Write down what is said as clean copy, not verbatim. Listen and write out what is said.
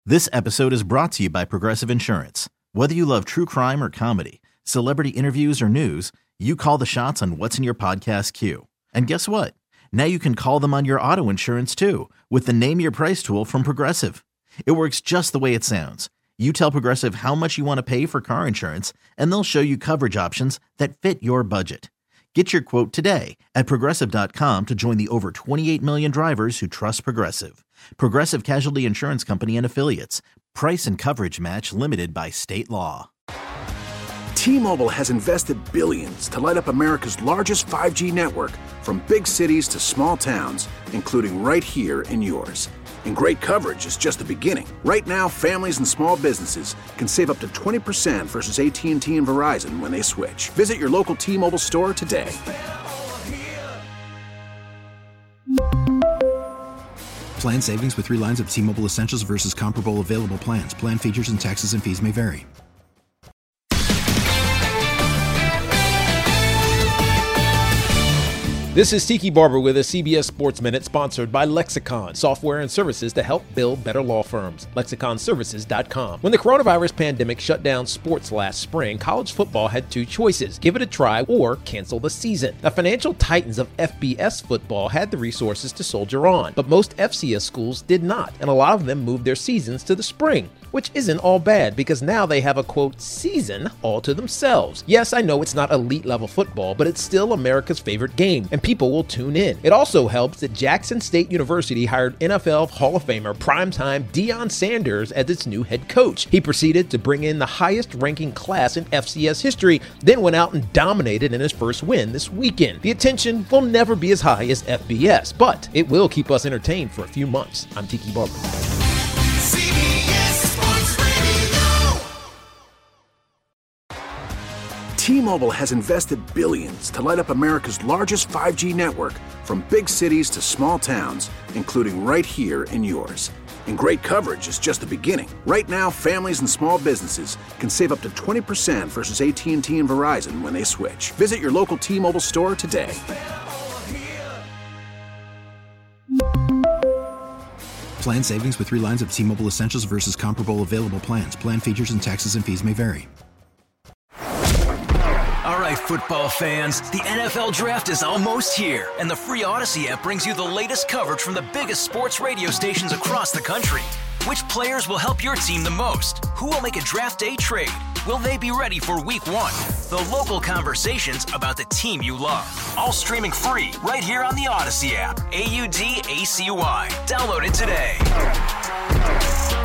This episode is brought to you by Progressive Insurance. Whether you love true crime or comedy, celebrity interviews or news, you call the shots on what's in your podcast queue. And guess what? Now you can call them on your auto insurance too with the Name Your Price tool from Progressive. It works just the way it sounds. You tell Progressive how much you want to pay for car insurance, and they'll show you coverage options that fit your budget. Get your quote today at Progressive.com to join the over 28 million drivers who trust Progressive. Progressive Casualty Insurance Company and Affiliates. Price and coverage match limited by state law. T-Mobile has invested billions to light up America's largest 5G network, from big cities to small towns, including right here in yours. And great coverage is just the beginning. Right now, families and small businesses can save up to 20% versus AT&T and Verizon when they switch. Visit your local T-Mobile store today. Plan savings with 3 lines of T-Mobile Essentials versus comparable available plans. Plan features and taxes and fees may vary. This is Tiki Barber with a CBS Sports Minute, sponsored by Lexicon, software and services to help build better law firms. LexiconServices.com. When the coronavirus pandemic shut down sports last spring, college football had 2 choices: give it a try or cancel the season. The financial titans of FBS football had the resources to soldier on, but most FCS schools did not, and a lot of them moved their seasons to the spring, which isn't all bad because now they have a, quote, season all to themselves. Yes, I know it's not elite level football, but it's still America's favorite game, and people will tune in. It also helps that Jackson State University hired NFL Hall of Famer primetime Deion Sanders as its new head coach. He proceeded to bring in the highest ranking class in FCS history, then went out and dominated in his first win this weekend. The attention will never be as high as FBS, but it will keep us entertained for a few months. I'm Tiki Barber. T-Mobile has invested billions to light up America's largest 5G network, from big cities to small towns, including right here in yours. And great coverage is just the beginning. Right now, families and small businesses can save up to 20% versus AT&T and Verizon when they switch. Visit your local T-Mobile store today. Plan savings with 3 lines of T-Mobile Essentials versus comparable available plans. Plan features and taxes and fees may vary. All right, football fans, the NFL Draft is almost here, and the free Odyssey app brings you the latest coverage from the biggest sports radio stations across the country. Which players will help your team the most? Who will make a draft day trade? Will they be ready for week 1? The local conversations about the team you love. All streaming free right here on the Odyssey app. AUDACY. Download it today.